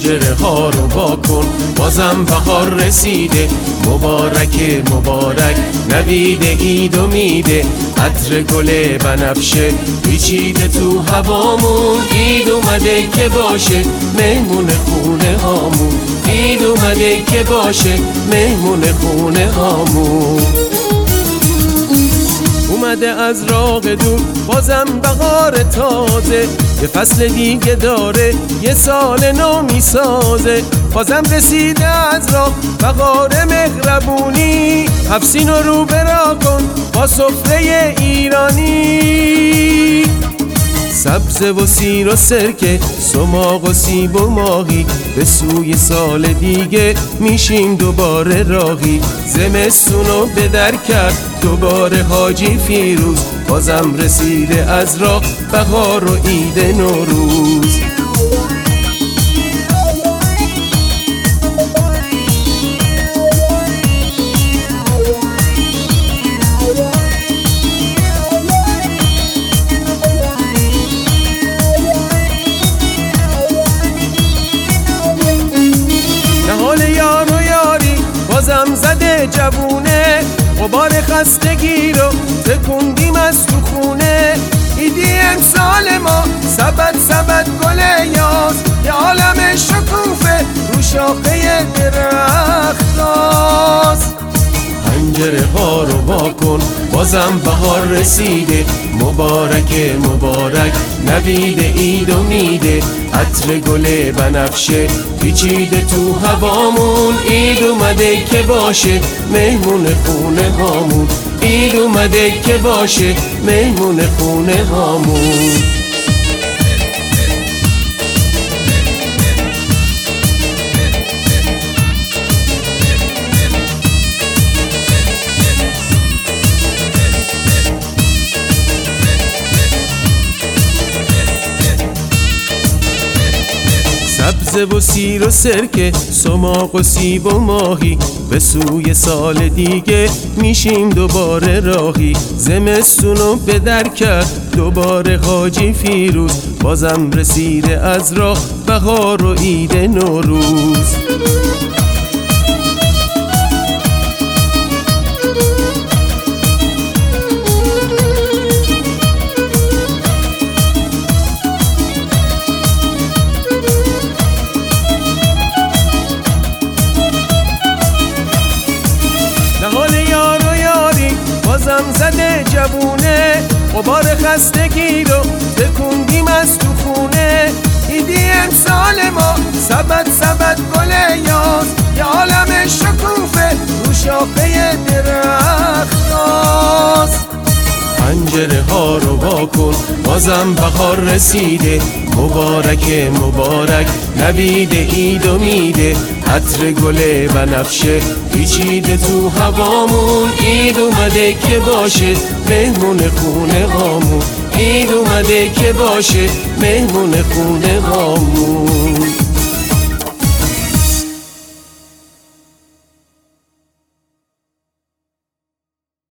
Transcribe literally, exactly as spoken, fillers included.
پنجره ها رو وا کن، بازم بهار رسیده. مبارک مبارک نوید عید و میده، عطر گل بنفشه پیچیده تو هوامون. عید اومده که باشه مهمون خونه هامون، عید اومده که باشه مهمون خونه هامون. اومده از راه دور بازم بهار تازه، یه فصل دیگه داره یه سال نو میسازه. بازم رسیده از راه بهار مهربونی، حفسین رو برا کن با سفره ایرانی. سبزه و سیر و سرکه، سماق و سیب و ماهی، به سوی سال دیگه میشیم دوباره راهی. زمستونو به در کرد دوباره حاجی فیروز، بازم رسیده از راه بهار و عید نوروز. بازم زده جوونه، غبار خستگی رو تکوندیم از تو خونه. ایدی امسال ما سبد سبد گل یاس، یه عالم شکوفه رو شاخه درختاست. پنجره ها رو وا کن، بازم بهار رسیده. مبارک مبارک نوید عید و میده، عطر گل بنفشه پیچیده تو هوامون. عید اومده که باشه مهمون خونه هامون، عید اومده که باشه مهمون خونه هامون. سبزه و سیر و سرکه، سماق و سیب و ماهی، به سوی سال دیگه میشیم دوباره راهی. زمستونو به در کرد دوباره حاجی فیروز، بازم رسیده از راه بهار و عید نوروز. بازم زده جوونه، غبار خستگی رو تکوندیم از تو خونه. ایدی امسال ما سبد سبد گل یاس، یه عالم شکوفه رو شاخه درختاست. پنجره ها رو وا کن، بازم بهار رسیده. مبارک مبارک نوید عید و میده، عطر گل بنفشه پیچیده تو هوامون. عید اومده که باشه مهمون خونه هامون، عید اومده که باشه مهمون خونه هامون.